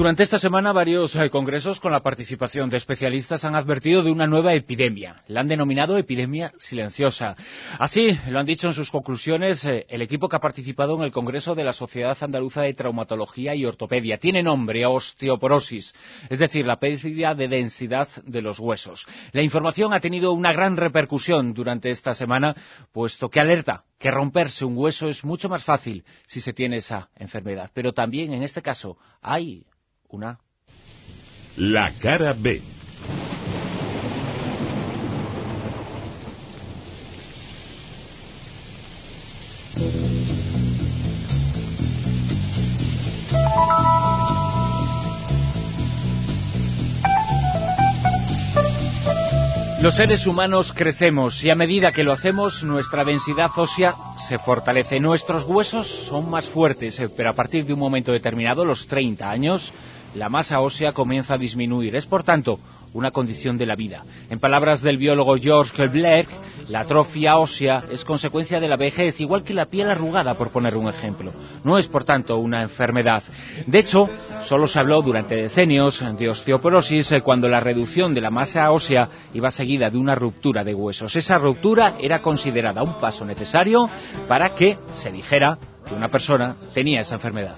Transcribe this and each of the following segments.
Durante esta semana, varios congresos con la participación de especialistas han advertido de una nueva epidemia. La han denominado epidemia silenciosa. Así lo han dicho en sus conclusiones el equipo que ha participado en el Congreso de la Sociedad Andaluza de Traumatología y Ortopedia. Tiene nombre: osteoporosis, es decir, la pérdida de densidad de los huesos. La información ha tenido una gran repercusión durante esta semana, puesto que alerta que romperse un hueso es mucho más fácil si se tiene esa enfermedad. Pero también en este caso hay La cara B. Los seres humanos crecemos y a medida que lo hacemos, nuestra densidad ósea se fortalece. Nuestros huesos son más fuertes, pero a partir de un momento determinado, los 30 años, la masa ósea comienza a disminuir. Es, por tanto, una condición de la vida. En palabras del biólogo George Black, la atrofia ósea es consecuencia de la vejez, igual que la piel arrugada, por poner un ejemplo. No es, por tanto, una enfermedad. De hecho, solo se habló durante decenios de osteoporosis cuando la reducción de la masa ósea iba seguida de una ruptura de huesos. Esa ruptura era considerada un paso necesario para que se dijera que una persona tenía esa enfermedad.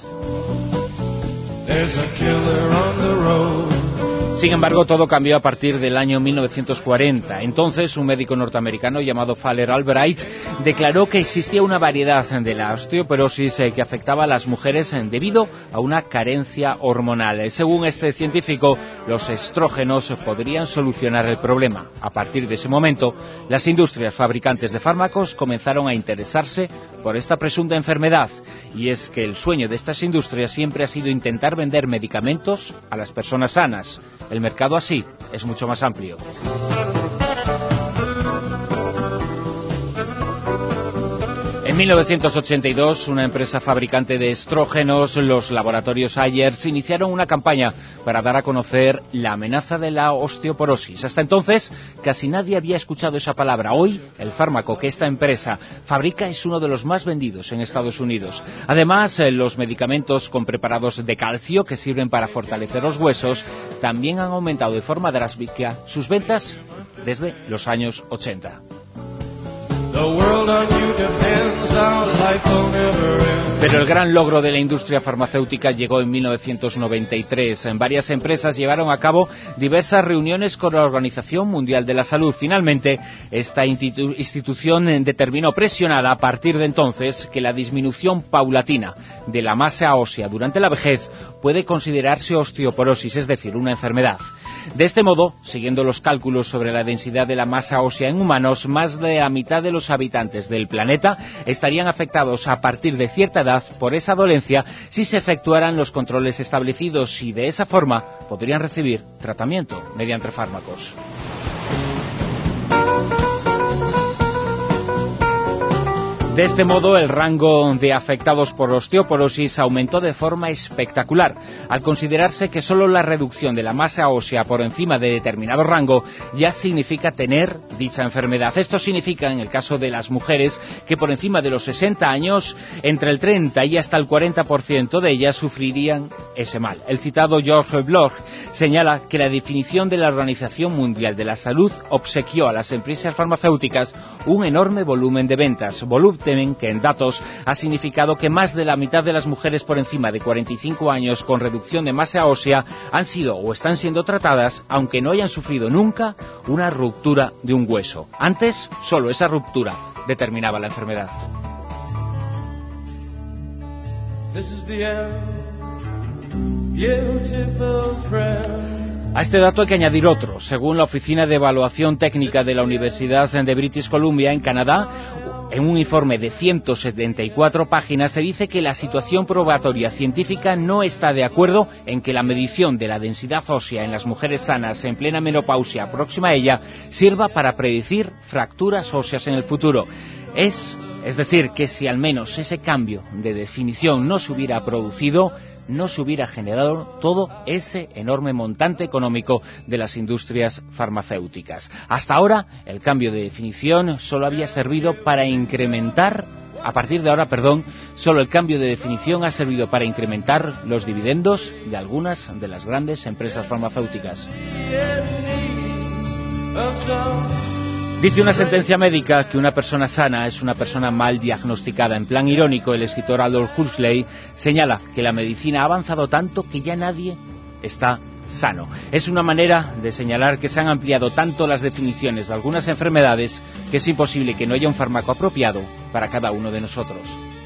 Sin embargo, todo cambió a partir del año 1940. Entonces, un médico norteamericano llamado Fowler Albright declaró que existía una variedad de la osteoporosis que afectaba a las mujeres debido a una carencia hormonal. Según este científico, los estrógenos podrían solucionar el problema. A partir de ese momento, las industrias fabricantes de fármacos comenzaron a interesarse por esta presunta enfermedad. Y es que el sueño de estas industrias siempre ha sido intentar vender medicamentos a las personas sanas. El mercado así es mucho más amplio. En 1982, una empresa fabricante de estrógenos, los laboratorios Ayers, iniciaron una campaña para dar a conocer la amenaza de la osteoporosis. Hasta entonces, casi nadie había escuchado esa palabra. Hoy, el fármaco que esta empresa fabrica es uno de los más vendidos en Estados Unidos. Además, los medicamentos con preparados de calcio, que sirven para fortalecer los huesos, también han aumentado de forma drástica sus ventas desde los años 80. Pero el gran logro de la industria farmacéutica llegó en 1993. En varias empresas llevaron a cabo diversas reuniones con la Organización Mundial de la Salud. Finalmente, esta institución determinó, presionada a partir de entonces, que la disminución paulatina de la masa ósea durante la vejez puede considerarse osteoporosis, es decir, una enfermedad. De este modo, siguiendo los cálculos sobre la densidad de la masa ósea en humanos, más de la mitad de los habitantes del planeta estarían afectados a partir de cierta edad por esa dolencia si se efectuaran los controles establecidos, y de esa forma podrían recibir tratamiento mediante fármacos. De este modo, el rango de afectados por osteoporosis aumentó de forma espectacular, al considerarse que solo la reducción de la masa ósea por encima de determinado rango ya significa tener dicha enfermedad. Esto significa, en el caso de las mujeres, que por encima de los 60 años, entre el 30 y hasta el 40% de ellas sufrirían ese mal. El citado George Bloch señala que la definición de la Organización Mundial de la Salud obsequió a las empresas farmacéuticas un enorme volumen de ventas, volumen que en datos ha significado que más de la mitad de las mujeres por encima de 45 años con reducción de masa ósea han sido o están siendo tratadas aunque no hayan sufrido nunca una ruptura de un hueso. Antes, solo esa ruptura determinaba la enfermedad. A este dato hay que añadir otro. Según la Oficina de Evaluación Técnica de la Universidad de British Columbia, en Canadá, en un informe de 174 páginas se dice que la situación probatoria científica no está de acuerdo en que la medición de la densidad ósea en las mujeres sanas en plena menopausia próxima a ella sirva para predecir fracturas óseas en el futuro. Es decir, que si al menos ese cambio de definición no se hubiera producido, no se hubiera generado todo ese enorme montante económico de las industrias farmacéuticas. Hasta ahora, el cambio de definición solo había servido para incrementar A partir de ahora, solo el cambio de definición ha servido para incrementar los dividendos de algunas de las grandes empresas farmacéuticas. Dice una sentencia médica que una persona sana es una persona mal diagnosticada. En plan irónico, el escritor Aldous Huxley señala que la medicina ha avanzado tanto que ya nadie está sano. Es una manera de señalar que se han ampliado tanto las definiciones de algunas enfermedades que es imposible que no haya un fármaco apropiado para cada uno de nosotros.